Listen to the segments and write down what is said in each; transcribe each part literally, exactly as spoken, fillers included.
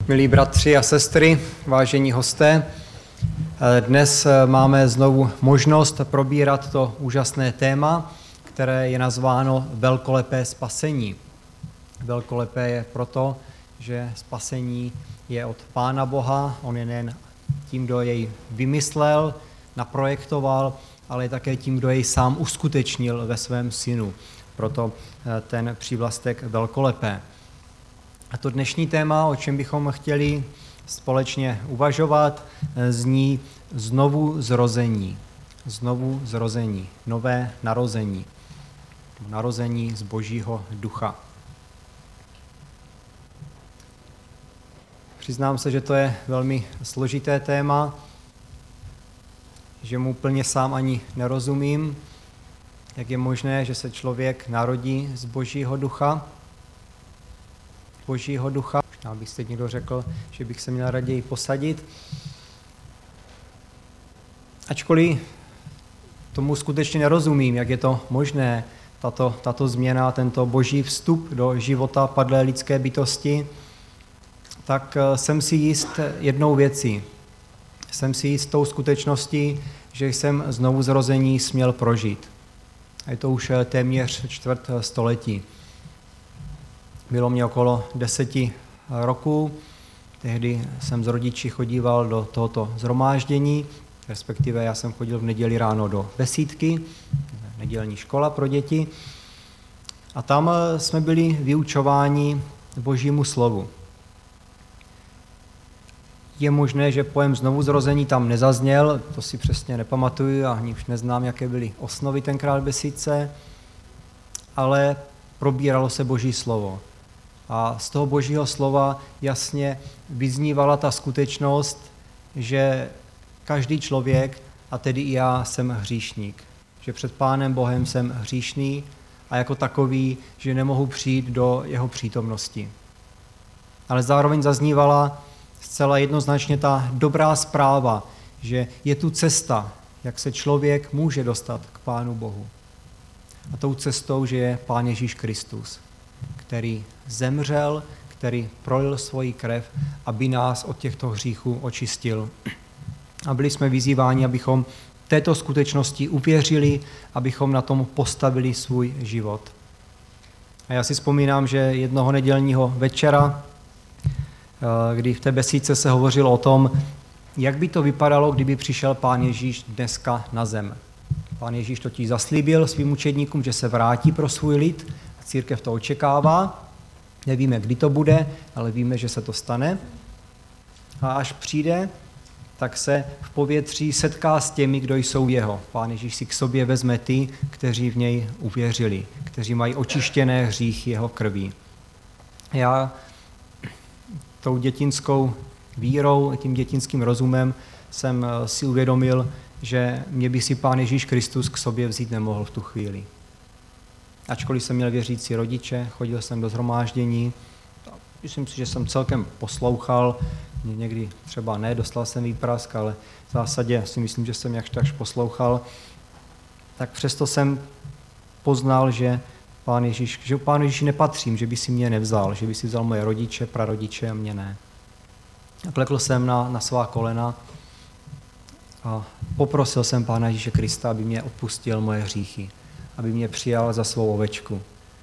Milí bratři a sestry, vážení hosté, dnes máme znovu možnost probírat to úžasné téma, které je nazváno velkolepé spasení. Velkolepé je proto, že spasení je od Pána Boha, on je nejen tím, kdo jej vymyslel, naprojektoval, ale je také tím, kdo jej sám uskutečnil ve svém synu. Proto ten přívlastek velkolepé. A to dnešní téma, o čem bychom chtěli společně uvažovat, zní znovu zrození. Znovu zrození, nové narození. Narození z Božího ducha. Přiznám se, že to je velmi složité téma, že mu úplně sám ani nerozumím, jak je možné, že se člověk narodí z Božího ducha. Božího ducha. Možná bych si někdo řekl, že bych se měl raději posadit. Ačkoliv tomu skutečně nerozumím, jak je to možné, tato, tato změna, tento boží vstup do života padlé lidské bytosti, tak jsem si jist jednou věcí. Jsem si jist tou skutečností, že jsem znovu zrození směl prožít. A je to už téměř čtvrt století. Bylo mě okolo deseti roků, tehdy jsem s rodiči chodíval do tohoto shromáždění, respektive já jsem chodil v neděli ráno do besídky, nedělní škola pro děti, a tam jsme byli vyučováni Božímu slovu. Je možné, že pojem znovuzrození tam nezazněl, to si přesně nepamatuju a ani už neznám, jaké byly osnovy tenkrát v besídce, ale probíralo se Boží slovo. A z toho Božího slova jasně vyznívala ta skutečnost, že každý člověk, a tedy i já, jsem hříšník. Že před Pánem Bohem jsem hříšný a jako takový, že nemohu přijít do jeho přítomnosti. Ale zároveň zaznívala zcela jednoznačně ta dobrá zpráva, že je tu cesta, jak se člověk může dostat k Pánu Bohu. A tou cestou, že je Pán Ježíš Kristus, který zemřel, který prolil svoji krev, aby nás od těchto hříchů očistil. A byli jsme vyzýváni, abychom této skutečnosti uvěřili, abychom na tom postavili svůj život. A já si vzpomínám, že jednoho nedělního večera, kdy v té besídce se hovořilo o tom, jak by to vypadalo, kdyby přišel Pán Ježíš dneska na zem. Pán Ježíš totiž zaslíbil svým učedníkům, že se vrátí pro svůj lid, a církev to očekává. Nevíme, kdy to bude, ale víme, že se to stane. A až přijde, tak se v povětří setká s těmi, kdo jsou jeho. Pán Ježíš si k sobě vezme ty, kteří v něj uvěřili, kteří mají očištěné hříchy jeho krví. Já tou dětinskou vírou, tím dětinským rozumem jsem si uvědomil, že mě by si Pán Ježíš Kristus k sobě vzít nemohl v tu chvíli. Ačkoliv jsem měl věřící rodiče, chodil jsem do shromáždění, myslím si, že jsem celkem poslouchal, někdy třeba ne, dostal jsem výprask, ale v zásadě si myslím, že jsem jakž takž poslouchal, tak přesto jsem poznal, že Pán Ježíš, že Pánu Ježíši nepatřím, že by si mě nevzal, že by si vzal moje rodiče, prarodiče a mě ne. A klekl jsem na, na svá kolena a poprosil jsem Pána Ježíše Krista, aby mě odpustil moje hříchy, aby mě přijal za svou ovečku.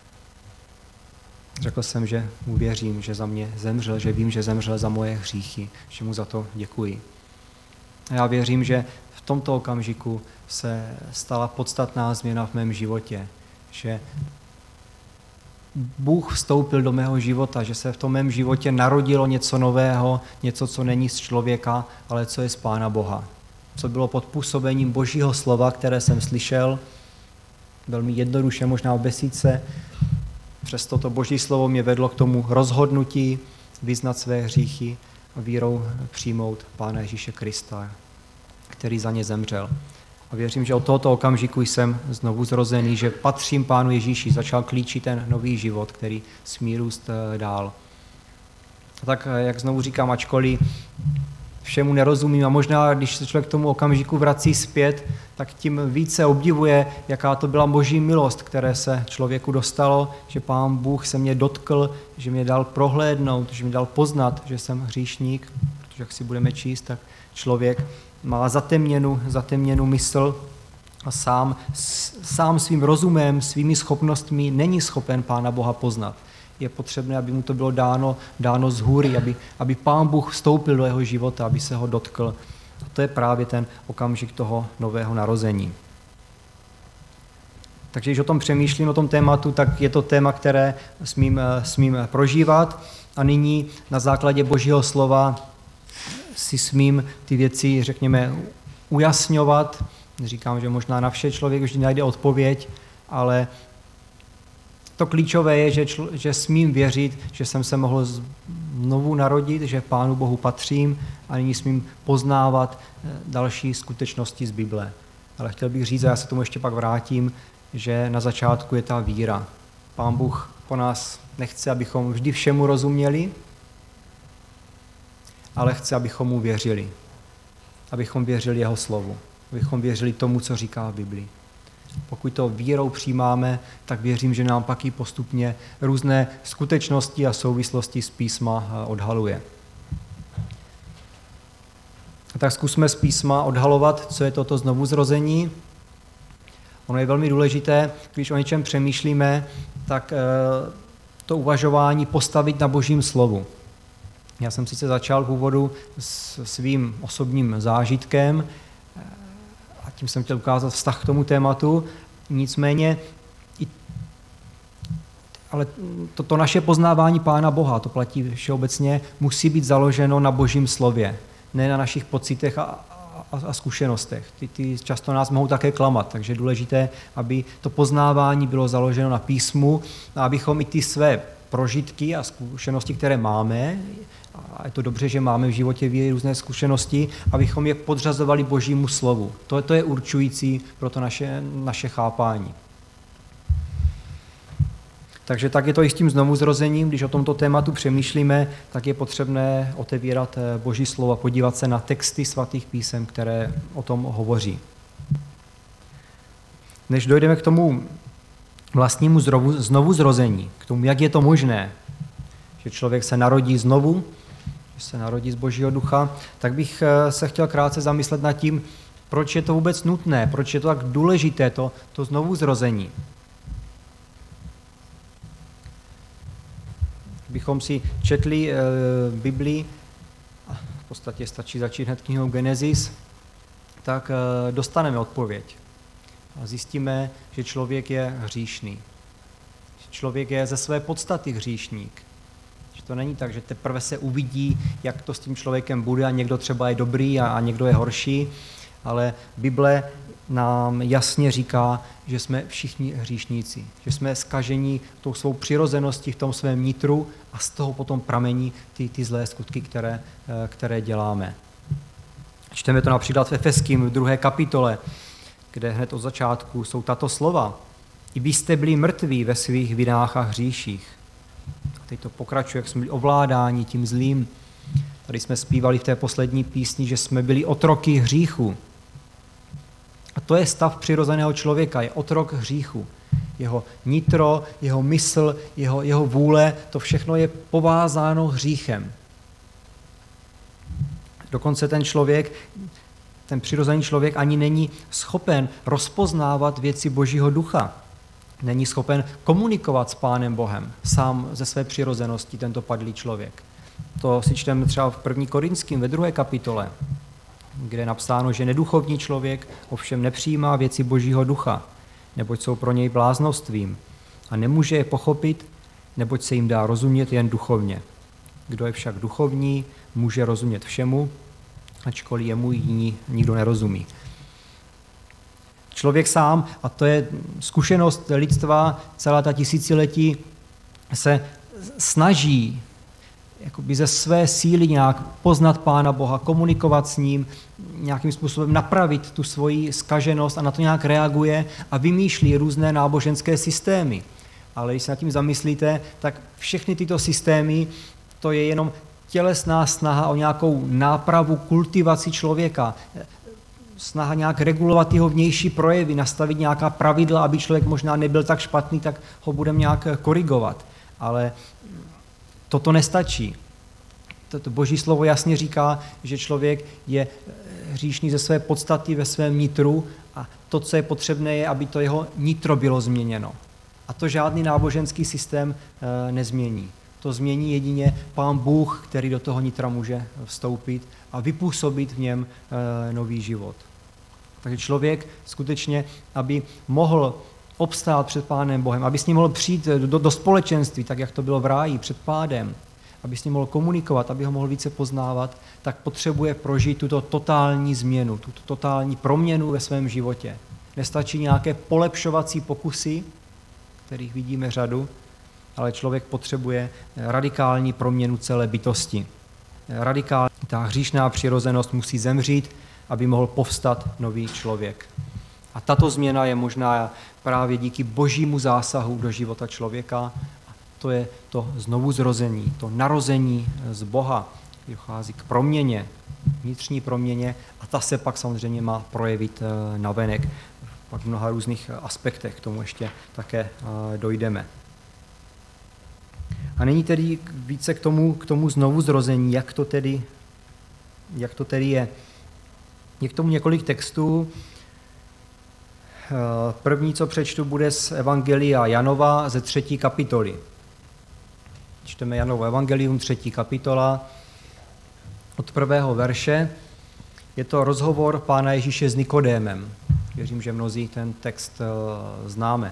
Řekl jsem, že mu věřím, že za mě zemřel, že vím, že zemřel za moje hříchy, že mu za to děkuji. A já věřím, že v tomto okamžiku se stala podstatná změna v mém životě, že Bůh vstoupil do mého života, že se v tom mém životě narodilo něco nového, něco, co není z člověka, ale co je z Pána Boha. Co bylo pod působením Božího slova, které jsem slyšel, velmi jednoduše, možná v besídce. Přesto to Boží slovo mě vedlo k tomu rozhodnutí vyznat své hříchy a vírou přijmout Pána Ježíše Krista, který za ně zemřel. A věřím, že od tohoto okamžiku jsem znovu zrozený, že patřím Pánu Ježíši, začal klíčit ten nový život, který smí růst dál. A tak, jak znovu říkám, ačkoliv všemu nerozumím a možná, když se člověk k tomu okamžiku vrací zpět, tak tím více obdivuje, jaká to byla boží milost, které se člověku dostalo, že Pán Bůh se mě dotkl, že mě dal prohlédnout, že mě dal poznat, že jsem hříšník, protože jak si budeme číst, tak člověk má zatemněnou, zatemněnou mysl a sám, sám svým rozumem, svými schopnostmi není schopen Pána Boha poznat. Je potřebné, aby mu to bylo dáno, dáno z hůry, aby, aby Pán Bůh vstoupil do jeho života, aby se ho dotkl. A to je právě ten okamžik toho nového narození. Takže když o tom přemýšlím, o tom tématu, tak je to téma, které smím, smím prožívat a nyní na základě Božího slova si smím ty věci, řekněme, ujasňovat. Říkám, že možná na vše člověk vždy najde odpověď, ale to klíčové je, že, čl- že smím věřit, že jsem se mohl znovu narodit, že Pánu Bohu patřím a nyní smím poznávat další skutečnosti z Bible. Ale chtěl bych říct, a já se tomu ještě pak vrátím, že na začátku je ta víra. Pán Bůh po nás nechce, abychom vždy všemu rozuměli, ale chce, abychom mu věřili. Abychom věřili jeho slovu. Abychom věřili tomu, co říká v Biblii. Pokud to vírou přijímáme, tak věřím, že nám pak i postupně různé skutečnosti a souvislosti z písma odhaluje. Tak zkusme z písma odhalovat, co je toto znovuzrození. Ono je velmi důležité, když o něčem přemýšlíme, tak to uvažování postavit na Božím slovu. Já jsem sice začal v úvodu s svým osobním zážitkem, a tím jsem chtěl ukázat vztah k tomu tématu, nicméně i, ale to, to naše poznávání Pána Boha, to platí všeobecně, musí být založeno na Božím slově, ne na našich pocitech a, a, a zkušenostech. Ty, ty často nás mohou také klamat, takže je důležité, aby to poznávání bylo založeno na písmu a abychom i ty své prožitky a zkušenosti, které máme, a je to dobře, že máme v životě víry různé zkušenosti, abychom je podřazovali Božímu slovu. To, to je určující pro to naše, naše chápání. Takže tak je to i s tím znovuzrozením, když o tomto tématu přemýšlíme, tak je potřebné otevírat Boží slovo a podívat se na texty svatých písem, které o tom hovoří. Než dojdeme k tomu vlastnímu znovuzrození, k tomu, jak je to možné, že člověk se narodí znovu, že se narodí z Božího ducha, tak bych se chtěl krátce zamyslet nad tím, proč je to vůbec nutné, proč je to tak důležité, to, to znovuzrození. Kdybychom si četli e, Biblii, a v podstatě stačí začít hned knihou Genesis, tak e, dostaneme odpověď. A zjistíme, že člověk je hříšný. Že člověk je ze své podstaty hříšník. Že to není tak, že teprve se uvidí, jak to s tím člověkem bude a někdo třeba je dobrý a, a někdo je horší, ale Bible nám jasně říká, že jsme všichni hříšníci, že jsme zkažení tou svou přirozeností v tom svém nitru a z toho potom pramení ty, ty zlé skutky, které, které děláme. Čteme to například v Efeským v druhé kapitole, kde hned od začátku jsou tato slova. I vy jste byli mrtví ve svých vinách a hříších. A teď to pokračuje, jak jsme byli ovládáni tím zlým. Tady jsme zpívali v té poslední písni, že jsme byli otroky hříchu. A to je stav přirozeného člověka, je otrok hříchu. Jeho nitro, jeho mysl, jeho, jeho vůle, to všechno je povázáno hříchem. Dokonce ten člověk, ten přirozený člověk ani není schopen rozpoznávat věci Božího ducha. Není schopen komunikovat s Pánem Bohem, sám ze své přirozenosti tento padlý člověk. To si čteme třeba v první Korinským ve druhé kapitole, kde je napsáno, že neduchovní člověk ovšem nepřijímá věci Božího ducha, neboť jsou pro něj bláznostvím a nemůže je pochopit, neboť se jim dá rozumět jen duchovně. Kdo je však duchovní, může rozumět všemu, ačkoliv jemu jiní nikdo nerozumí. Člověk sám, a to je zkušenost lidstva celá ta tisíciletí, se snaží jakoby ze své síly nějak poznat Pána Boha, komunikovat s ním, nějakým způsobem napravit tu svoji zkaženost a na to nějak reaguje a vymýšlí různé náboženské systémy. Ale když se nad tím zamyslíte, tak všechny tyto systémy, to je jenom tělesná snaha o nějakou nápravu, kultivaci člověka. snaha nějak regulovat jeho vnější projevy, nastavit nějaká pravidla, aby člověk možná nebyl tak špatný, tak ho budeme nějak korigovat. Ale toto nestačí. Toto Boží slovo jasně říká, že člověk je hříšný ze své podstaty ve svém nitru a to, co je potřebné, je, aby to jeho nitro bylo změněno. A to žádný náboženský systém e, nezmění. To změní jedině Pán Bůh, který do toho nitra může vstoupit a vypůsobit v něm e, nový život. Takže člověk skutečně, aby mohl obstát před Pánem Bohem, aby s ním mohl přijít do, do společenství, tak jak to bylo v ráji před pádem, aby s ním mohl komunikovat, aby ho mohl více poznávat, tak potřebuje prožít tuto totální změnu, tuto totální proměnu ve svém životě. Nestačí nějaké polepšovací pokusy, kterých vidíme řadu, ale člověk potřebuje radikální proměnu celé bytosti. Radikální, ta hříšná přirozenost musí zemřít, aby mohl povstat nový člověk. A tato změna je možná právě díky Božímu zásahu do života člověka. To je to znovuzrození, to narození z Boha. Dochází k proměně, vnitřní proměně a ta se pak samozřejmě má projevit navenek. Pak v mnoha různých aspektech k tomu ještě také dojdeme. A nyní tedy více k tomu, k tomu znovuzrození, jak to tedy, jak to tedy je. Je k tomu několik textů. První, co přečtu, bude z Evangelia Janova ze třetí kapitoly. Čteme Janovo evangelium, třetí kapitola, od prvého verše. Je to rozhovor Pána Ježíše s Nikodémem. Věřím, že mnozí ten text známe.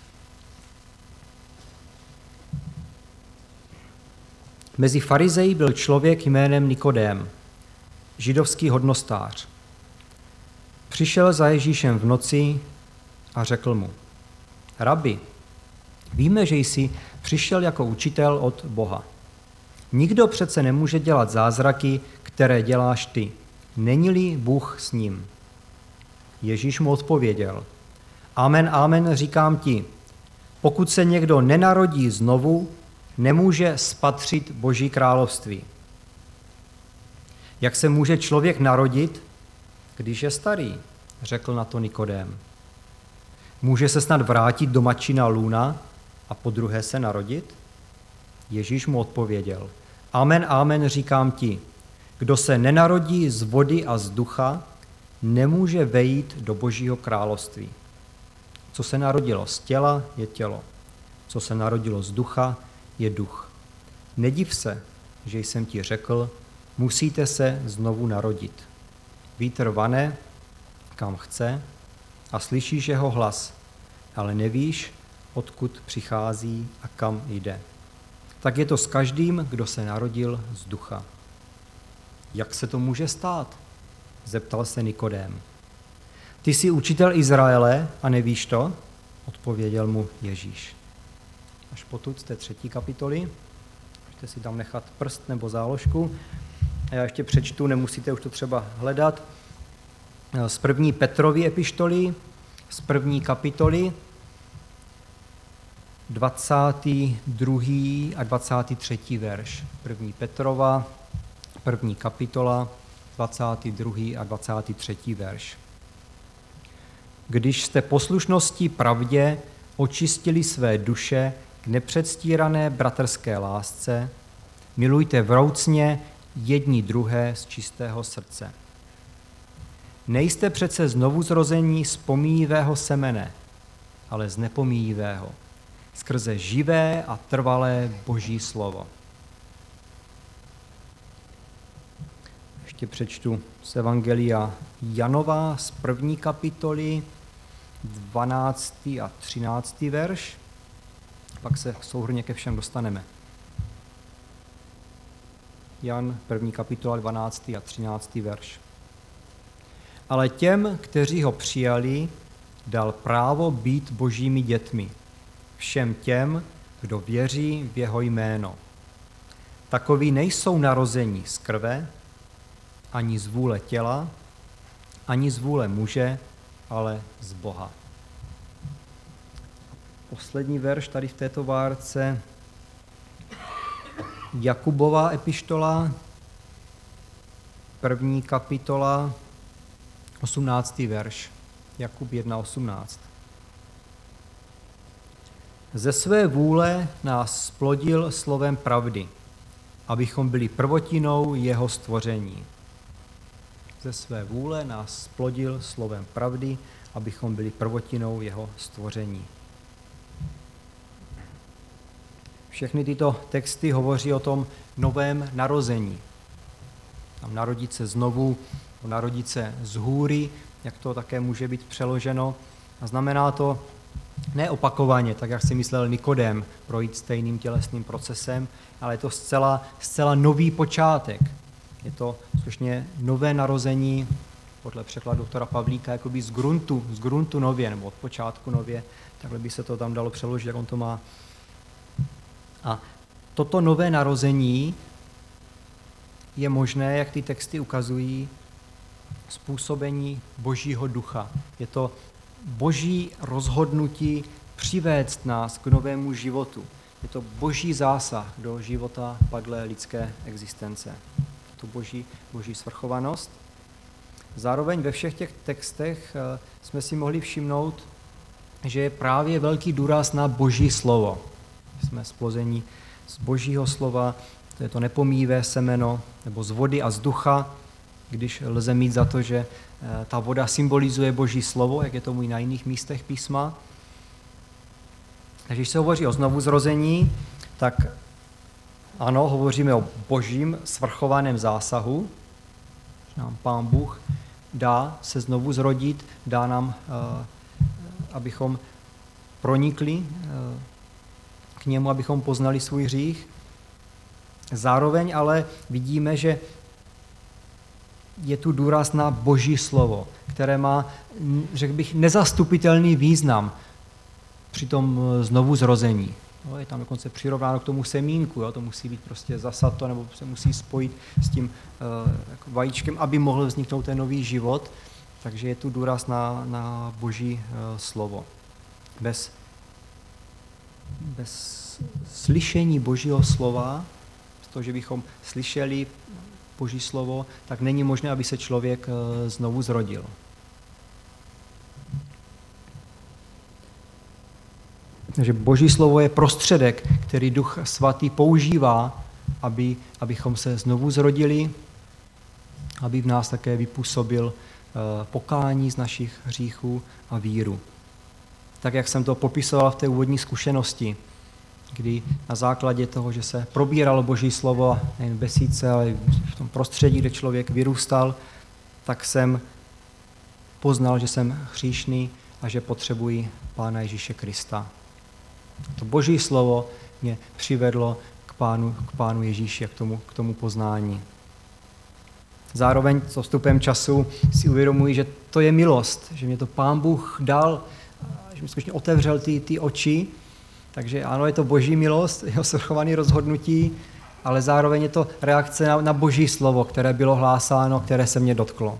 Mezi farizeji byl člověk jménem Nikodém, židovský hodnostář. Přišel za Ježíšem v noci a řekl mu: Rabi, víme, že jsi přišel jako učitel od Boha. Nikdo přece nemůže dělat zázraky, které děláš ty. Není-li Bůh s ním? Ježíš mu odpověděl: Amen, amen, říkám ti, pokud se někdo nenarodí znovu, nemůže spatřit Boží království. Jak se může člověk narodit, když je starý? Řekl na to Nikodém. Může se snad vrátit do matčina lůna a podruhé se narodit? Ježíš mu odpověděl: Amen, amen, říkám ti, kdo se nenarodí z vody a z ducha, nemůže vejít do Božího království. Co se narodilo z těla, je tělo. Co se narodilo z ducha, je duch. Nediv se, že jsem ti řekl, musíte se znovu narodit. Vítr vane, kam chce, a slyšíš jeho hlas, ale nevíš, odkud přichází a kam jde. Tak je to s každým, kdo se narodil z ducha. Jak se to může stát? Zeptal se Nikodém. Ty jsi učitel Izraele a nevíš to? Odpověděl mu Ježíš. Až potud z té třetí kapitoly. Můžete si tam nechat prst nebo záložku. A já ještě přečtu, nemusíte už to třeba hledat. Z první Petrovy epištoly, z první kapitoly, dvacátý druhý a dvacátý třetí verš. První Petrova, první kapitola, dvacátý druhý a dvacátý třetí verš. Když jste poslušností pravdě očistili své duše k nepředstírané bratrské lásce, milujte vroucně jedni druhé z čistého srdce. Nejste přece znovuzrození z pomíjivého semene, ale z nepomíjivého, skrze živé a trvalé Boží slovo. Ještě přečtu z Evangelia Janova z první kapitoly, dvanáctý a třináctý verš, pak se souhrnně ke všem dostaneme. Jan, první kapitola, dvanáctý a třináctý verš. Ale těm, kteří ho přijali, dal právo být Božími dětmi, všem těm, kdo věří v jeho jméno. Takoví nejsou narození z krve, ani z vůle těla, ani z vůle muže, ale z Boha. Poslední verš tady v této várce, Jakubova epištola, první kapitola, osmnáctý verš, Jakub jedna osmnáct. Ze své vůle nás splodil slovem pravdy, abychom byli prvotinou jeho stvoření. Ze své vůle nás splodil slovem pravdy, abychom byli prvotinou jeho stvoření. Všechny tyto texty hovoří o tom novém narození. Tam narodit se znovu, narodit se z hůry, jak to také může být přeloženo. A znamená to ne opakovaně, tak jak si myslel Nikodém, projít stejným tělesným procesem, ale je to zcela, zcela nový počátek. Je to skutečně nové narození, podle překladu doktora Pavlíka, jakoby z gruntu, z gruntu nově, nebo od počátku nově, takhle by se to tam dalo přeložit, jak on to má. A toto nové narození je možné, jak ty texty ukazují, způsobení Božího ducha. Je to Boží rozhodnutí přivést nás k novému životu. Je to Boží zásah do života padlé lidské existence. Je to Boží, Boží svrchovanost. Zároveň ve všech těch textech jsme si mohli všimnout, že je právě velký důraz na Boží slovo. Jsme splození z Božího slova, to je to nepomíjivé semeno, nebo z vody a z ducha, když lze mít za to, že ta voda symbolizuje Boží slovo, jak je tomu i na jiných místech písma. Takže když se hovoří o znovuzrození, tak ano, hovoříme o Božím svrchovaném zásahu, že nám Pán Bůh dá se znovu zrodit, dá nám, abychom pronikli k němu, abychom poznali svůj hřích. Zároveň ale vidíme, že je tu důraz na Boží slovo, které má, řekl bych, nezastupitelný význam při tom znovuzrození. Jo, je tam dokonce přirovnáno k tomu semínku, jo, to musí být prostě zasato, nebo se musí spojit s tím uh, jako vajíčkem, aby mohl vzniknout ten nový život. Takže je tu důraz na, na Boží uh, slovo. Bez, bez slyšení Božího slova, z toho, že bychom slyšeli Boží slovo, tak není možné, aby se člověk uh, znovu zrodil. Takže Boží slovo je prostředek, který Duch Svatý používá, aby, abychom se znovu zrodili, aby v nás také vypůsobil pokání z našich hříchů a víru. Tak, jak jsem to popisoval v té úvodní zkušenosti, kdy na základě toho, že se probíralo Boží slovo, nejen v besídce, ale v tom prostředí, kde člověk vyrůstal, tak jsem poznal, že jsem hříšný a že potřebuji Pána Ježíše Krista. To Boží slovo mě přivedlo k Pánu, k Pánu Ježíši a k tomu, k tomu poznání. Zároveň s odstupem času si uvědomuji, že to je milost, že mě to Pán Bůh dal, že mi skutečně otevřel ty, ty oči. Takže ano, je to Boží milost, jeho svrchované rozhodnutí, ale zároveň je to reakce na, na Boží slovo, které bylo hlásáno, které se mě dotklo.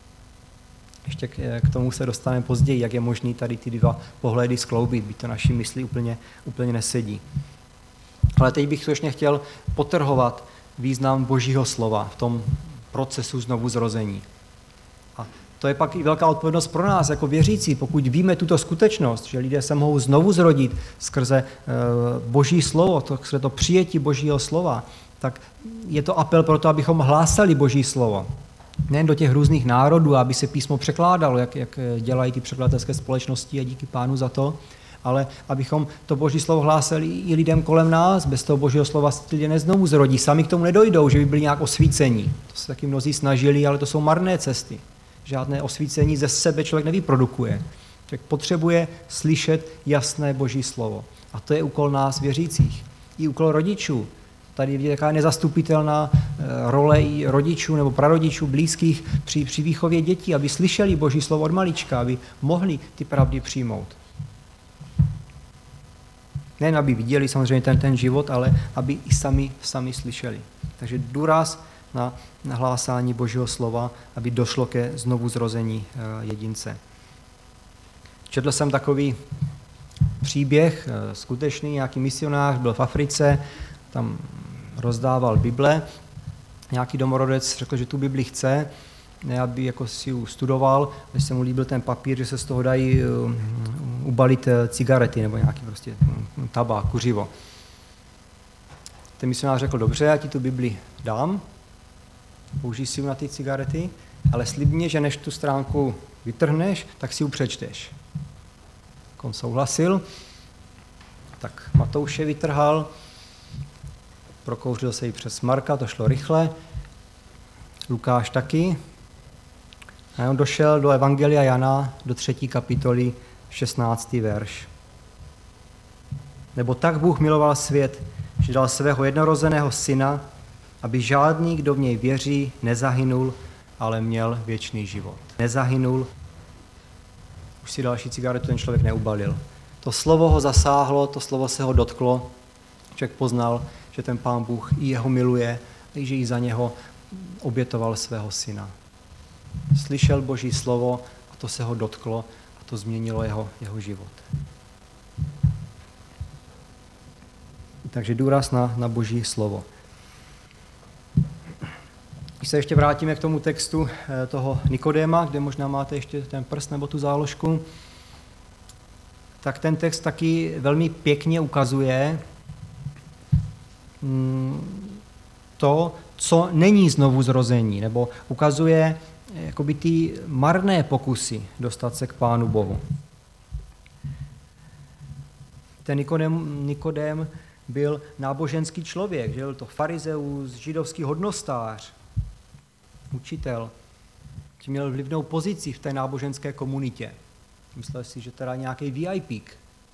Ještě k, k tomu se dostaneme později, jak je možné tady ty dva pohledy skloubit, byť to naší mysli úplně, úplně nesedí. Ale teď bych skutečně chtěl podtrhovat význam Božího slova v tom procesu znovuzrození. A to je pak i velká odpovědnost pro nás jako věřící, pokud víme tuto skutečnost, že lidé se mohou znovu zrodit skrze e, Boží slovo, to, skrze to přijetí Božího slova, tak je to apel pro to, abychom hlásali Boží slovo. Nejen do těch různých národů, aby se písmo překládalo, jak, jak dělají ty překladatelské společnosti a díky Pánu za to, ale abychom to Boží slovo hlásali i lidem kolem nás. Bez toho Božího slova se lidé neznovu zrodí. Sami k tomu nedojdou, že by byli nějak osvícení. To se taky mnozí snažili, ale to jsou marné cesty. Žádné osvícení ze sebe člověk nevyprodukuje. Člověk potřebuje slyšet jasné Boží slovo. A to je úkol nás věřících. I úkol rodičů. Tady je taková nezastupitelná role i rodičů nebo prarodičů blízkých při, při výchově dětí, aby slyšeli Boží slovo od malička, aby mohli ty pravdy přijmout. Nejen aby viděli samozřejmě ten, ten život, ale aby i sami, sami slyšeli. Takže důraz na nahlásání Božího slova, aby došlo ke znovuzrození jedince. Četl jsem takový příběh, skutečný, nějaký misionář byl v Africe, tam rozdával Bible. Nějaký domorodec řekl, že tu Bibli chce ne aby jako si ji studoval, když se mu líbil ten papír, že se z toho dají ubalit cigarety nebo nějaký prostě tabák, kuřivo. Ten misionář řekl, dobře, já ti tu Bibli dám, použij si ji na ty cigarety, ale slib mě, že než tu stránku vytrhneš, tak si ji přečteš. Tak on souhlasil, tak Matouše vytrhal, prokouřil se jí přes Marka, to šlo rychle, Lukáš taky. A on došel do Evangelia Jana, do třetí kapitoly, šestnáctý verš. Nebo tak Bůh miloval svět, že dal svého jednorozeného syna, aby žádný, kdo v něj věří, nezahynul, ale měl věčný život. Nezahynul, už si další cigaretu ten člověk neubalil. To slovo ho zasáhlo, to slovo se ho dotklo, člověk poznal, že ten Pán Bůh i jeho miluje, i že i za něho obětoval svého syna. Slyšel Boží slovo a to se ho dotklo a to změnilo jeho, jeho život. Takže důraz na, na Boží slovo. Když se ještě vrátíme k tomu textu toho Nikodéma, kde možná máte ještě ten prst nebo tu záložku, tak ten text taky velmi pěkně ukazuje to, co není znovu zrození, nebo ukazuje jakoby ty marné pokusy dostat se k Pánu Bohu. Ten Nikodém, Nikodém byl náboženský člověk, že byl to farizeus, židovský hodnostář, učitel, který měl vlivnou pozici v té náboženské komunitě. Myslel si, že teda nějaký V I P.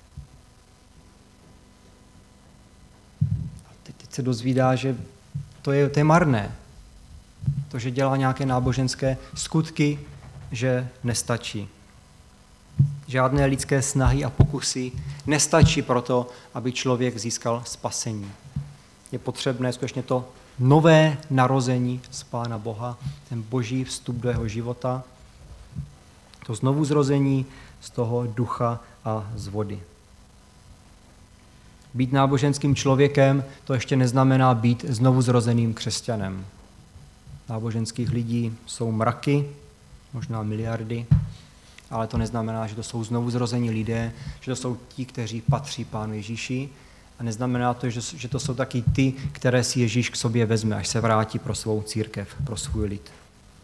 A teď, teď se dozvídá, že to je, to je marné. To, že dělá nějaké náboženské skutky, že nestačí. Žádné lidské snahy a pokusy nestačí pro to, aby člověk získal spasení. Je potřebné skutečně to nové narození z Pána Boha, ten Boží vstup do jeho života, to znovuzrození z toho ducha a z vody. Být náboženským člověkem, to ještě neznamená být znovuzrozeným křesťanem. Náboženských lidí jsou mraky, možná miliardy, ale to neznamená, že to jsou znovuzrození lidé, že to jsou ti, kteří patří Pánu Ježíši, a neznamená to, že to jsou taky ty, které si Ježíš k sobě vezme, až se vrátí pro svou církev, pro svůj lid.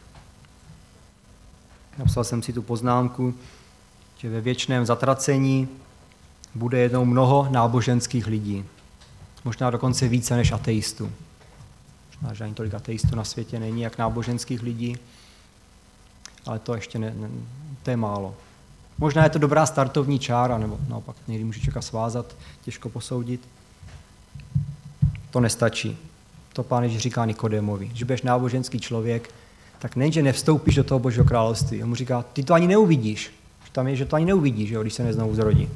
Napsal jsem si tu poznámku, že ve věčném zatracení bude jednou mnoho náboženských lidí. Možná dokonce více než ateistů. Možná, že ani tolik ateistů na světě není, jak náboženských lidí, ale to ještě ne, ne, to je málo. Možná je to dobrá startovní čára, nebo naopak někdy může člověka svázat, těžko posoudit. To nestačí. To Pán Ježíš říká Nikodémovi. Když budeš náboženský člověk, tak nejenže nevstoupíš do toho Božího království. On mu říká, ty to ani neuvidíš. Tam je, že to ani neuvidíš, jo, když se neznovu zrodí.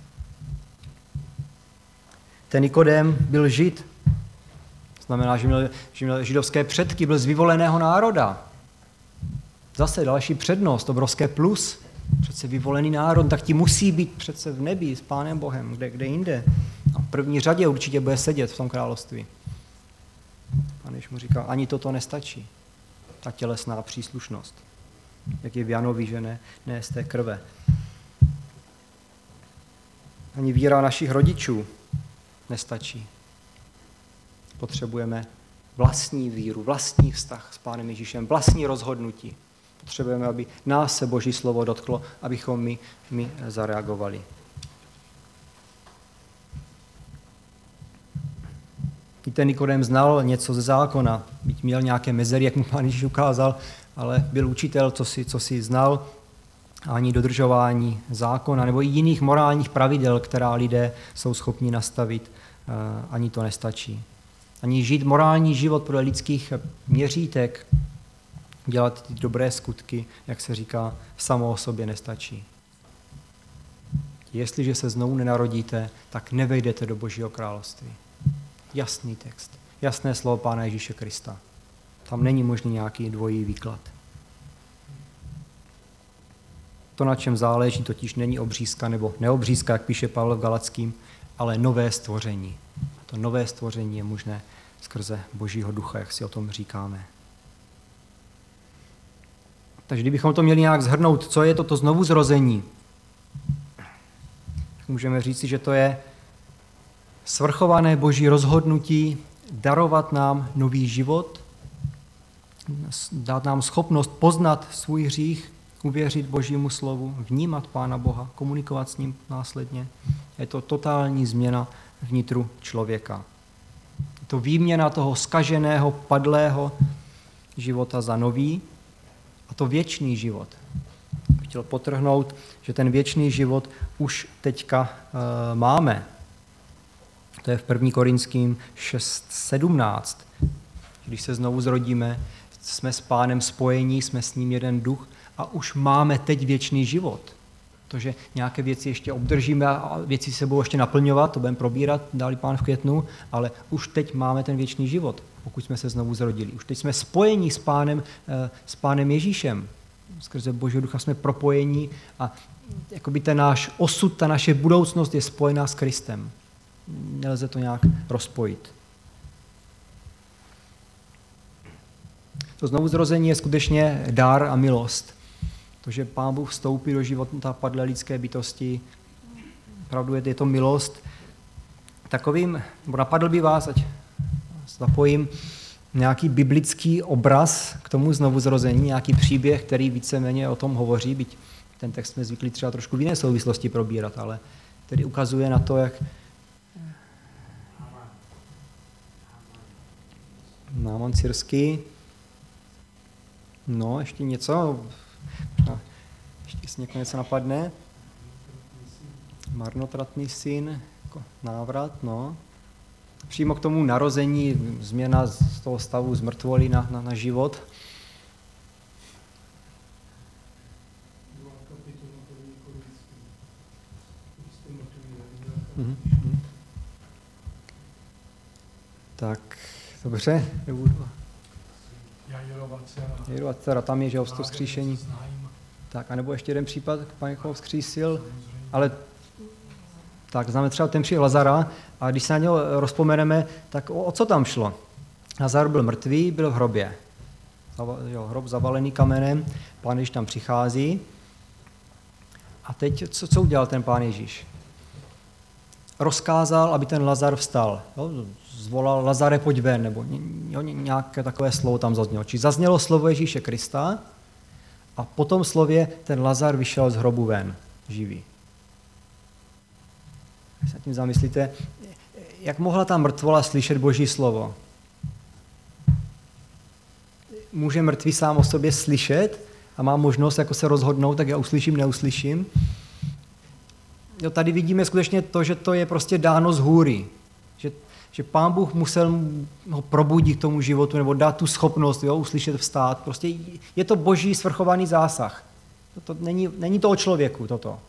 Ten Nikodém byl Žid. Znamená, že měl, že měl židovské předky, byl z vyvoleného národa. Zase další přednost, obrovské plus. Přece vyvolený národ, tak ti musí být přece v nebi s Pánem Bohem, kde, kde jinde. A v první řadě určitě bude sedět v tom království. Pán Ježíš mu říká, ani toto nestačí. Ta tělesná příslušnost. Jak je v Janovi, že ne, ne z té krve. Ani víra našich rodičů nestačí. Potřebujeme vlastní víru, vlastní vztah s Pánem Ježíšem, vlastní rozhodnutí. Potřebujeme, aby nás se Boží slovo dotklo, abychom my, my zareagovali. I ten Nikodém znal něco ze zákona, byť měl nějaké mezery, jak mu Pán Ježíš ukázal, ale byl učitel, co si, co si znal, ani dodržování zákona nebo i jiných morálních pravidel, která lidé jsou schopni nastavit, ani to nestačí. Ani žít morální život podle lidských měřítek, dělat ty dobré skutky, jak se říká, samo o sobě nestačí. Jestliže se znovu nenarodíte, tak nevejdete do Božího království. Jasný text, jasné slovo Pána Ježíše Krista. Tam není možný nějaký dvojí výklad. To, na čem záleží, totiž není obřízka nebo neobřízka, jak píše Pavel v Galackým, ale nové stvoření. To nové stvoření je možné skrze Božího ducha, jak si o tom říkáme. Takže kdybychom to měli nějak shrnout, co je toto znovuzrození, tak můžeme říci, že to je svrchované boží rozhodnutí darovat nám nový život, dát nám schopnost poznat svůj hřích, uvěřit božímu slovu, vnímat Pána Boha, komunikovat s ním následně. Je to totální změna vnitru člověka. Je to výměna toho zkaženého, padlého života za nový, a to věčný život. Bych chtěl podtrhnout, že ten věčný život už teďka e, máme. To je v první Korinským šest sedmnáct. Když se znovu zrodíme, jsme s Pánem spojení, jsme s ním jeden duch a už máme teď věčný život. To, že nějaké věci ještě obdržíme a věci se budou ještě naplňovat, to budeme probírat, dali Pán v květnu, ale už teď máme ten věčný život, pokud jsme se znovu zrodili. Už teď jsme spojení s Pánem, s Pánem Ježíšem. Skrze Božího ducha jsme propojení a jakoby ten náš osud, ta naše budoucnost je spojená s Kristem. Nelze to nějak rozpojit. To znovuzrození je skutečně dar a milost. To, že Pán Bůh vstoupí do života padlé lidské bytosti, opravdu je to milost. Takovým, nebo napadl by vás, ať zapojím nějaký biblický obraz k tomu znovuzrození, nějaký příběh, který víceméně o tom hovoří, byť ten text jsme zvyklí třeba trošku v jiné souvislosti probírat, ale který ukazuje na to, jak Náman syrský. No, ještě něco. Ještě si někoho něco napadne. Marnotratný syn, jako návrat, no. Přímo k tomu narození, změna z toho stavu z mrtvoly na, na, na život. Mm-hmm. Tak, dobře, nebudu. Jairova dcera, tam je, že ho vzkříšení. Tak, anebo ještě jeden případ, Pán ho vzkřísil, ale tak známe třeba ten příběh Lazara a když se na něho rozpomeneme, tak o, o co tam šlo? Lazar byl mrtvý, byl v hrobě. Jo, hrob zavalený kamenem, Pán Ježíš tam přichází a teď co, co udělal ten Pán Ježíš? Rozkázal, aby ten Lazar vstal. Jo, zvolal Lazare, pojď ven, nebo jo, nějaké takové slovo tam zaznělo. Či zaznělo slovo Ježíše Krista a po tom slově ten Lazar vyšel z hrobu ven, živý. Když se tím zamyslíte, jak mohla ta mrtvola slyšet Boží slovo? Může mrtvý sám o sobě slyšet a má možnost jako se rozhodnout, tak já uslyším, neuslyším. Jo, tady vidíme skutečně to, že to je prostě dáno z hůry. Že, že Pán Bůh musel ho probudit k tomu životu nebo dát tu schopnost, jo, uslyšet, vstát. Prostě je to Boží svrchovaný zásah. To, to není, není to o člověku, toto.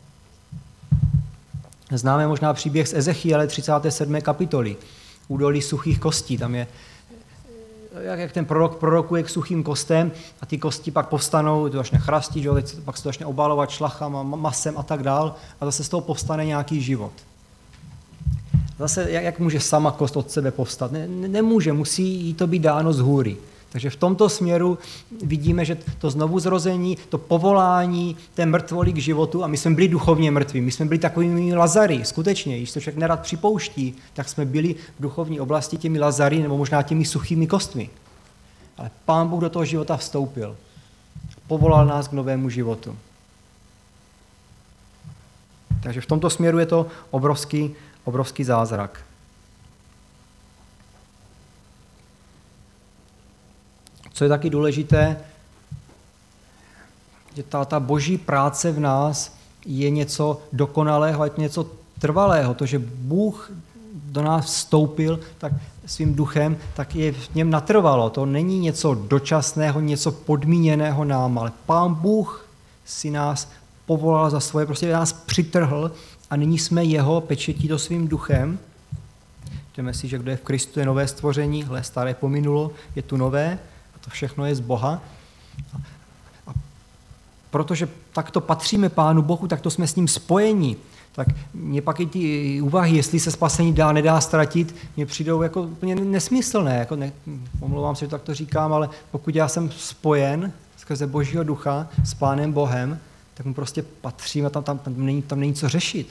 Známe možná příběh z Ezechiele třicáté sedmé kapitoly. Údolí suchých kostí. Tam je, jak, jak ten prorok prorokuje k suchým kostem a ty kosti pak povstanou, to začne chrastit, že? Teď pak se to začne obalovat šlachama, masem a tak dál a zase z toho povstane nějaký život. Zase, jak, jak může sama kost od sebe povstat? Ne, ne, nemůže, musí jí to být dáno z hůry. Takže v tomto směru vidíme, že to znovuzrození, to povolání té mrtvoly k životu, a my jsme byli duchovně mrtví, my jsme byli takovými Lazary, skutečně, když to člověk nerad připouští, tak jsme byli v duchovní oblasti těmi Lazary nebo možná těmi suchými kostmi. Ale Pán Bůh do toho života vstoupil. Povolal nás k novému životu. Takže v tomto směru je to obrovský, obrovský zázrak. Co je taky důležité, že ta, ta boží práce v nás je něco dokonalého, je to něco trvalého. To, že Bůh do nás vstoupil tak svým duchem, tak je v něm natrvalo. To není něco dočasného, něco podmíněného nám, ale Pán Bůh si nás povolal za svoje, prostě nás přitrhl a nyní jsme jeho pečetí to svým duchem. Čteme si, že kdo je v Kristu, je nové stvoření, hle, staré pominulo, je tu nové. To všechno je z Boha. A protože takto patříme Pánu Bohu, tak to jsme s ním spojeni. Tak mě pak i ty úvahy, jestli se spasení dá, nedá ztratit, mě přijdou jako úplně nesmyslné. Jako ne, omlouvám se, že tak to říkám, ale pokud já jsem spojen skrze Božího ducha s Pánem Bohem, tak mu prostě patřím a tam, tam, tam, není, tam není co řešit.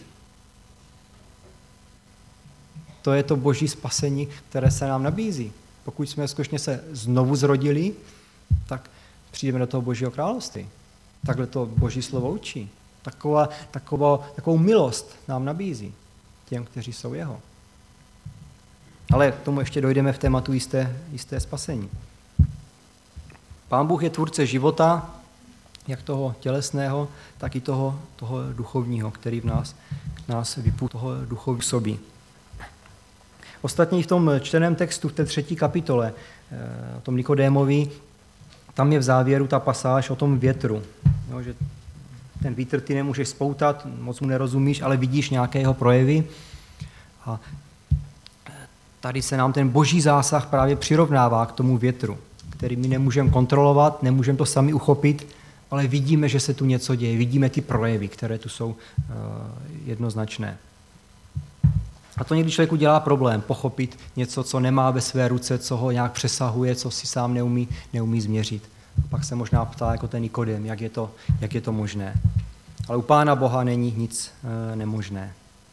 To je to Boží spasení, které se nám nabízí. Pokud jsme skutečně se znovu zrodili, tak přijdeme do toho Božího království. Takhle to Boží slovo učí. Taková, takovou, takovou milost nám nabízí těm, kteří jsou jeho. Ale k tomu ještě dojdeme v tématu jisté, jisté spasení. Pán Bůh je tvůrce života, jak toho tělesného, tak i toho, toho duchovního, který v nás, v nás vypů toho duchovní sobí. Ostatně i v tom čteném textu, v té třetí kapitole, o tom Nikodémovi, tam je v závěru ta pasáž o tom větru. Jo, že ten vítr ty nemůžeš spoutat, moc mu nerozumíš, ale vidíš nějaké jeho projevy. A tady se nám ten Boží zásah právě přirovnává k tomu větru, který my nemůžeme kontrolovat, nemůžeme to sami uchopit, ale vidíme, že se tu něco děje, vidíme ty projevy, které tu jsou uh, jednoznačné. A to někdy člověku dělá problém, pochopit něco, co nemá ve své ruce, co ho nějak přesahuje, co si sám neumí, neumí změřit. A pak se možná ptá jako ten Nikodém, jak je to, jak je to možné. Ale u Pána Boha není nic uh, nemožné.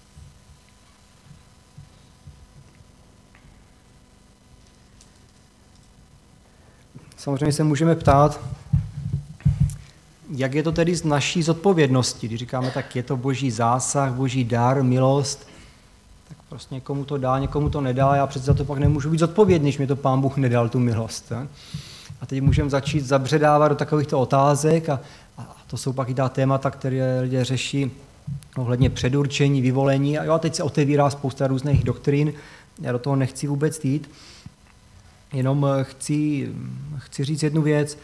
Samozřejmě se můžeme ptát, jak je to tedy z naší zodpovědnosti. Když říkáme, tak je to Boží zásah, Boží dar, milost, tak prostě někomu to dá, někomu to nedá, já přece za to pak nemůžu být zodpovědný, když mi to Pán Bůh nedal, tu milost. A teď můžeme začít zabředávat do takovýchto otázek a, a to jsou pak i ta témata, které lidé řeší ohledně předurčení, vyvolení a jo, teď se otevírá spousta různých doktrín, já do toho nechci vůbec jít, jenom chci, chci říct jednu věc.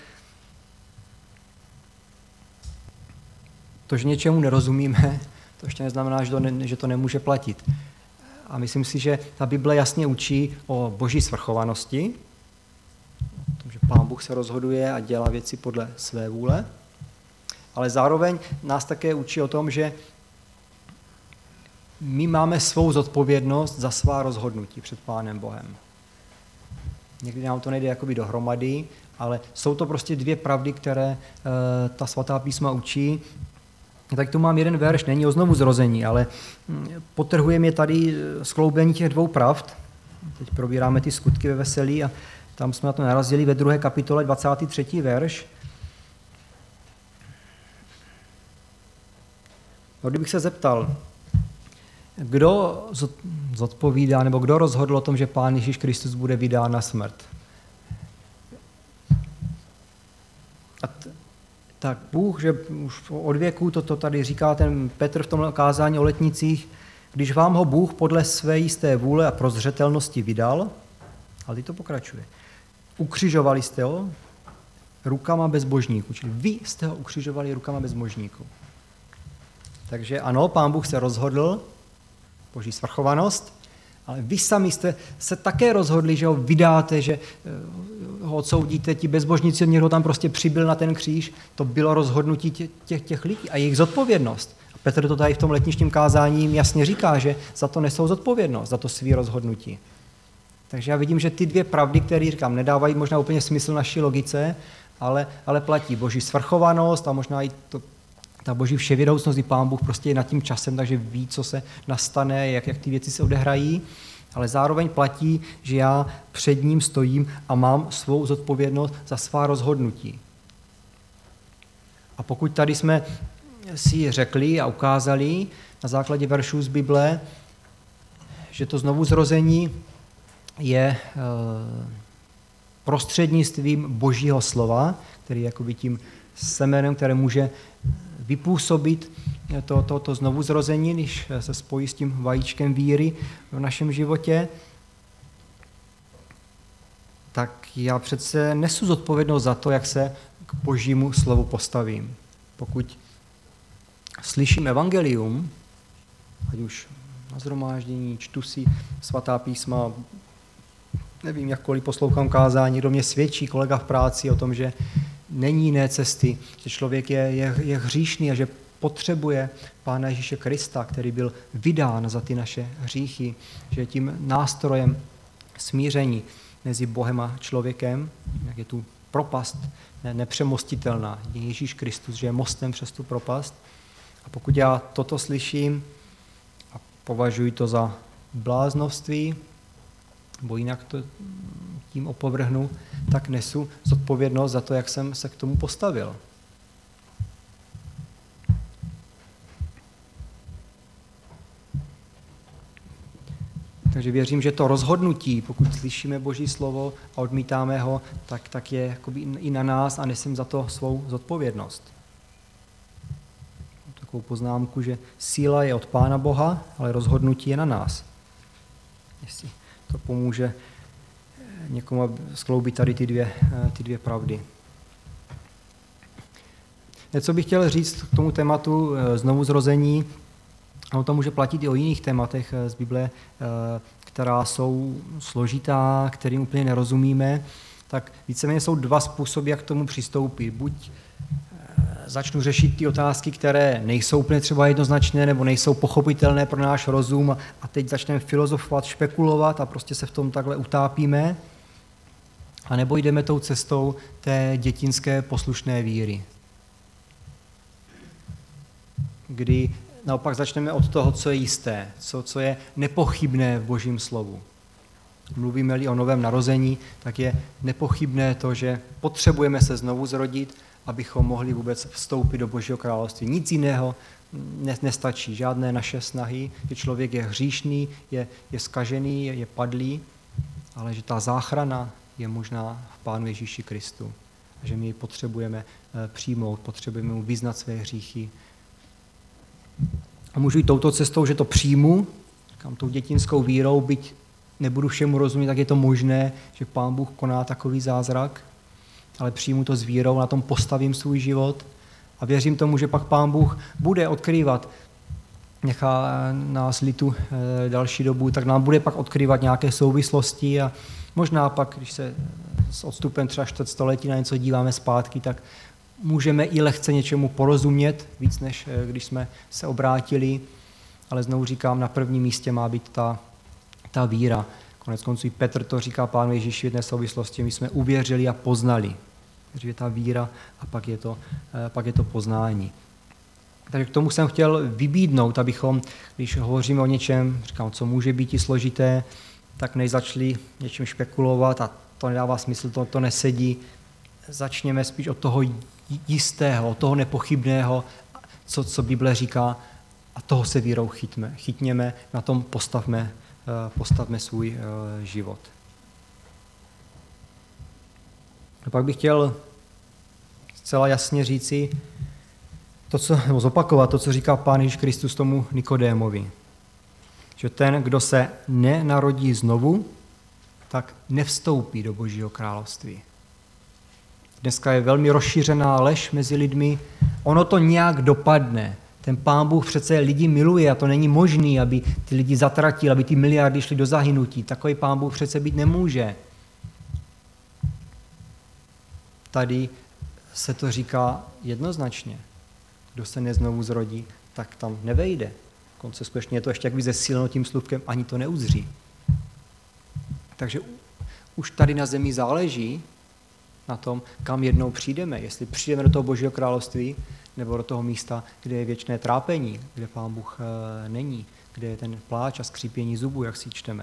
To, že něčemu nerozumíme, to ještě neznamená, že to, ne, že to nemůže platit. A myslím si, že ta Bible jasně učí o Boží svrchovanosti, o tom, že Pán Bůh se rozhoduje a dělá věci podle své vůle, ale zároveň nás také učí o tom, že my máme svou zodpovědnost za svá rozhodnutí před Pánem Bohem. Někdy nám to nejde jakoby dohromady, ale jsou to prostě dvě pravdy, které e, ta svatá písma učí. Tak tu mám jeden verš, není o znovuzrození, ale podtrhujeme je tady skloubení těch dvou pravd. Teď probíráme ty skutky ve veselí a tam jsme na to narazili ve druhé kapitole dvacátý třetí verš. No, kdybych se zeptal, kdo zodpovídá, nebo kdo rozhodl o tom, že Pán Ježíš Kristus bude vydán na smrt? A t- tak Bůh, že už od věku, to, to tady říká ten Petr v tom kázání o letnicích, když vám ho Bůh podle své jisté vůle a prozřetelnosti vydal, ale ty to pokračuje, ukřižovali jste ho rukama bezbožníků, čili vy jste ho ukřižovali rukama bezbožníků. Takže ano, Pán Bůh se rozhodl, Boží svrchovanost, ale vy sami jste se také rozhodli, že ho vydáte, že ho odsoudíte, ti bezbožníci, někdo tam prostě přibyl na ten kříž, to bylo rozhodnutí těch, těch, těch lidí a jejich zodpovědnost. A Petr to tady v tom letničním kázání jim jasně říká, že za to nesou zodpovědnost, za to svý rozhodnutí. Takže já vidím, že ty dvě pravdy, které říkám, nedávají možná úplně smysl naší logice, ale, ale platí Boží svrchovanost a možná i to, ta Boží vševědoucnost, i Pán Bůh prostě je nad tím časem, takže ví, co se nastane, jak, jak ty věci se odehrají, ale zároveň platí, že já před ním stojím a mám svou zodpovědnost za svá rozhodnutí. A pokud tady jsme si řekli a ukázali na základě veršů z Bible, že to znovuzrození je prostřednictvím Božího slova, který je jakoby tím semenem, které může vypůsobit to, to, to znovuzrození, když se spojí s tím vajíčkem víry v našem životě, tak já přece nesu zodpovědnost za to, jak se k Božímu slovu postavím. Pokud slyším evangelium, ať už na shromáždění, čtu si svatá písma, nevím, jakkoliv poslouchám kázání, kdo mě svědčí, kolega v práci o tom, že není jiné cesty, že člověk je, je, je hříšný a že potřebuje Pána Ježíše Krista, který byl vydán za ty naše hříchy, že je tím nástrojem smíření mezi Bohem a člověkem, jak je tu propast ne, nepřemostitelná. Ježíš Kristus, že je mostem přes tu propast. A pokud já toto slyším a považuji to za bláznovství, nebo jinak to tím opovrhnu, tak nesu zodpovědnost za to, jak jsem se k tomu postavil. Takže věřím, že to rozhodnutí, pokud slyšíme Boží slovo a odmítáme ho, tak, tak je jakoby i na nás a nesem za to svou zodpovědnost. Takovou poznámku, že síla je od Pána Boha, ale rozhodnutí je na nás. Jestli to pomůže někomu skloubit tady ty dvě, ty dvě pravdy. Co bych chtěl říct k tomu tématu znovuzrození, ono to může platit i o jiných tématech z Bible, která jsou složitá, kterým úplně nerozumíme, tak víceméně jsou dva způsoby, jak k tomu přistoupit. Buď začnu řešit ty otázky, které nejsou úplně třeba jednoznačné nebo nejsou pochopitelné pro náš rozum a teď začneme filozofovat, špekulovat a prostě se v tom takhle utápíme, a nebo jdeme tou cestou té dětinské poslušné víry, kdy naopak začneme od toho, co je jisté, co, co je nepochybné v Božím slovu. Mluvíme-li o novém narození, tak je nepochybné to, že potřebujeme se znovu zrodit, abychom mohli vůbec vstoupit do Božího království. Nic jiného nestačí, žádné naše snahy, že člověk je hříšný, je, je zkažený, je, je padlý, ale že ta záchrana je možná v Pánu Ježíši Kristu. A že my ji potřebujeme přijmout, potřebujeme mu vyznat své hříchy. A můžu jít touto cestou, že to přijmu, říkám, tou dětinskou vírou, byť nebudu všemu rozumět, tak je to možné, že Pán Bůh koná takový zázrak, ale přijmu to s vírou, na tom postavím svůj život a věřím tomu, že pak Pán Bůh bude odkrývat, nechá nás litu další dobu, tak nám bude pak odkrývat nějaké souvislosti a možná pak, když se s odstupem třeba čtvrt století na něco díváme zpátky, tak můžeme i lehce něčemu porozumět, víc než když jsme se obrátili, ale znovu říkám, na prvním místě má být ta, ta víra. Konec konců i Petr to říká Pánu Ježíši v jedné souvislosti, my jsme uvěřili a poznali. Takže je ta víra a pak je to, pak je to poznání. Takže k tomu jsem chtěl vybídnout, abychom, když hovoříme o něčem, říkám, co může být i složité, tak než začali něčím špekulovat a to nedává smysl, to, to nesedí. Začněme spíš od toho jistého, od toho nepochybného, co, co Bible říká, a toho se vírou chytme. Chytněme, na tom postavme, postavme svůj život. A pak bych chtěl zcela jasně říci, to, co, nebo zopakovat to, co říká Pán Ježíš Kristus tomu Nikodémovi. Že ten, kdo se nenarodí znovu, tak nevstoupí do Božího království. Dneska je velmi rozšířená lež mezi lidmi. Ono to nějak dopadne. Ten Pán Bůh přece lidi miluje a to není možné, aby ty lidi zatratil, aby ty miliardy šly do zahynutí. Takový Pán Bůh přece být nemůže. Tady se to říká jednoznačně. Kdo se neznovu zrodí, tak tam nevejde. Konce skutečně je to ještě jak zesíleno tím slůvkem, ani to neuzří. Takže už tady na zemi záleží na tom, kam jednou přijdeme. Jestli přijdeme do toho Božího království, nebo do toho místa, kde je věčné trápení, kde Pán Bůh e, není, kde je ten pláč a skřípění zubů, jak si čteme.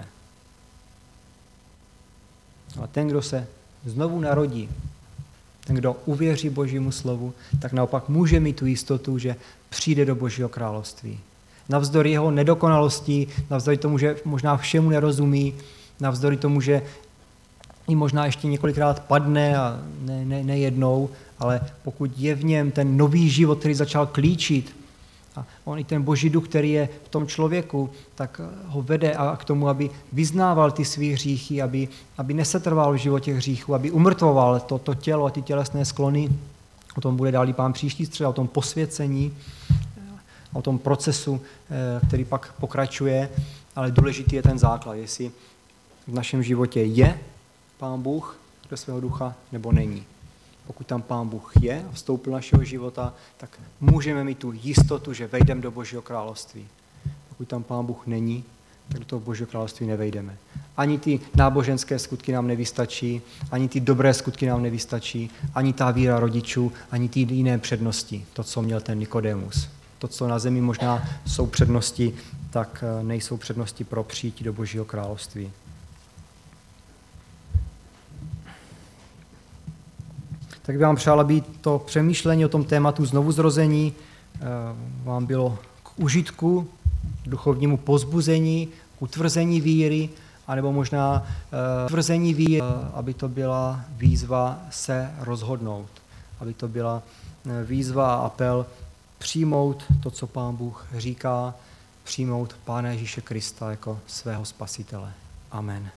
A ten, kdo se znovu narodí, ten, kdo uvěří Božímu slovu, tak naopak může mít tu jistotu, že přijde do Božího království. Navzdory jeho nedokonalosti, navzdory tomu, že možná všemu nerozumí, navzdory tomu, že i možná ještě několikrát padne a ne, ne, nejednou, ale pokud je v něm ten nový život, který začal klíčit, a on i ten Boží duch, který je v tom člověku, tak ho vede a k tomu, aby vyznával ty svý hříchy, aby, aby nesetrval v životě hříchu, aby umrtvoval to, to tělo a ty tělesné sklony. O tom bude dál i Pán příští středa, o tom posvěcení, o tom procesu, který pak pokračuje, ale důležitý je ten základ, jestli v našem životě je Pán Bůh do svého ducha, nebo není. Pokud tam Pán Bůh je a vstoupil do našeho života, tak můžeme mít tu jistotu, že vejdeme do Božího království. Pokud tam Pán Bůh není, tak do toho Božího království nevejdeme. Ani ty náboženské skutky nám nevystačí, ani ty dobré skutky nám nevystačí, ani ta víra rodičů, ani ty jiné přednosti, to, co měl ten Nikodémus. To, co na zemi možná jsou přednosti, tak nejsou přednosti pro přijetí do Božího království. Tak bych vám přál, aby to přemýšlení o tom tématu znovuzrození vám bylo k užitku, duchovnímu pozbuzení, utvrzení víry, anebo možná utvrzení víry, aby to byla výzva se rozhodnout, aby to byla výzva a apel přijmout to, co Pán Bůh říká, přijmout Pána Ježíše Krista jako svého spasitele. Amen.